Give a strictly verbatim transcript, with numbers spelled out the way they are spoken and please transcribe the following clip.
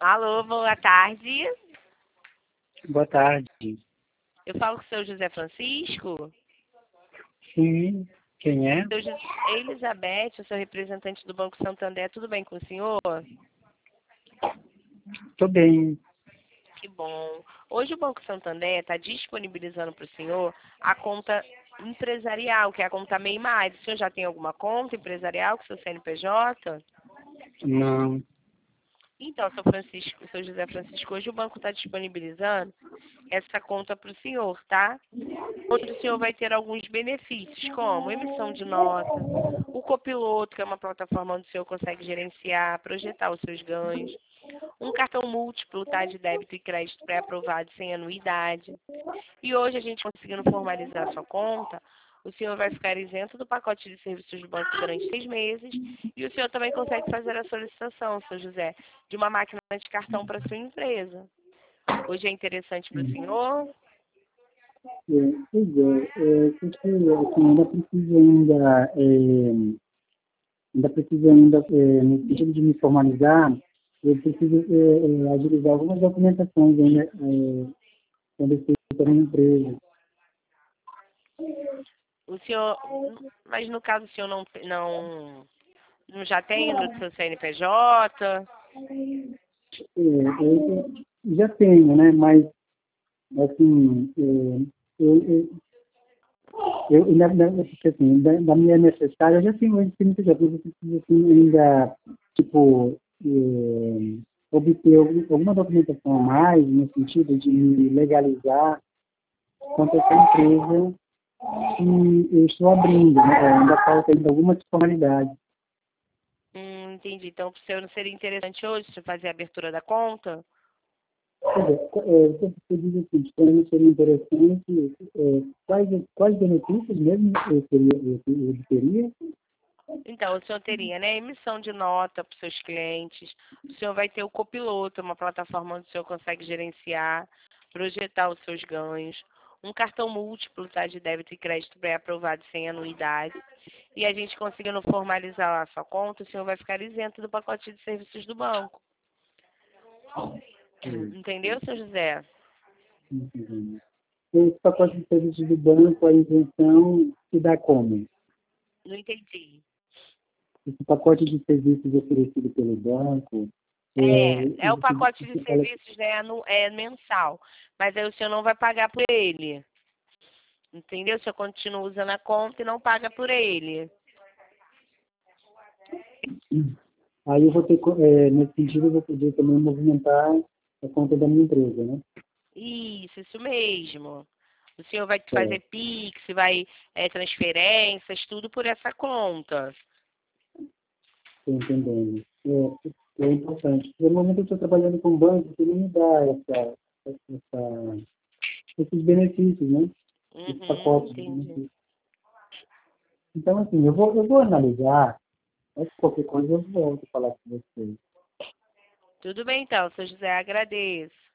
Alô, boa tarde. Boa tarde. Eu falo com o seu José Francisco. Sim, quem é? Seu José Elizabeth, eu sou representante do Banco Santander. Tudo bem com o senhor? Tô bem. Que bom. Hoje o Banco Santander está disponibilizando para o senhor a conta empresarial, que é a conta MEI Mais. O senhor já tem alguma conta empresarial com seu C N P J? Não. Então, seu Francisco, seu José Francisco, hoje o banco está disponibilizando essa conta para o senhor, tá? Onde o senhor vai ter alguns benefícios, como emissão de nota, o copiloto, que é uma plataforma onde o senhor consegue gerenciar, projetar os seus ganhos, um cartão múltiplo, tá, de débito e crédito pré-aprovado sem anuidade. E hoje a gente conseguindo formalizar a sua conta, o senhor vai ficar isento do pacote de serviços do banco durante seis meses e o senhor também consegue fazer a solicitação, seu José, de uma máquina de cartão para sua empresa. Hoje é interessante para o senhor? É, pois é, é, porque assim, ainda precisa ainda, é, ainda precisa ainda, é, no sentido de me formalizar, eu preciso é, é, agilizar algumas documentações ainda, é, quando eu estou para uma empresa. O senhor, mas no caso o senhor não, não, não já tem no seu C N P J? É, eu já tenho, né, mas assim, é, eu, eu, Eu, na, na, porque, assim, da, da minha necessária, eu já tenho esse C N P J, mas eu preciso assim, ainda, tipo, eh, obter algum- alguma documentação a mais, no sentido de me legalizar quanto a essa empresa que eu estou abrindo, né? Ainda falta ainda algumas formalidades. Hum, entendi. Então, para o senhor não seria interessante hoje se fazer a abertura da conta? Quer dizer, eh, você você diz assim, que para mim seria interessante, eh, quais, quais benefícios mesmo eu teria, eu, eu teria? Então, o senhor teria, né, emissão de nota para os seus clientes, o senhor vai ter o copiloto, uma plataforma onde o senhor consegue gerenciar, projetar os seus ganhos, um cartão múltiplo, tá, de débito e crédito pré-aprovado sem anuidade, e a gente conseguindo formalizar a sua conta, o senhor vai ficar isento do pacote de serviços do banco. Eh, Entendeu, seu José? Entendeu? Esse pacote de serviços do banco, a isenção se dá como? Não entendi. Esse pacote de serviços oferecido pelo banco, é, É, é o existe- pacote de existe- ela- serviços, né, anu- é mensal, mas aí o senhor não vai pagar por ele. Entendeu? O senhor continua usando a conta e não paga por ele. aí eu vou ter, co- é, nesse sentido, eu vou poder também movimentar a conta da minha empresa, né? Isso, isso mesmo. O senhor vai É, fazer Pix, vai é, transferências, tudo por essa conta. estou entendendo. É, é importante. No momento eu estou trabalhando com banco, que não me dá essa, essa, esses benefícios, né? Esses Uhum, pacotes de entendi. benefícios. Então, assim, eu vou, eu vou analisar, mas qualquer coisa eu volto a falar com vocês. Tudo bem então, seu José, agradeço.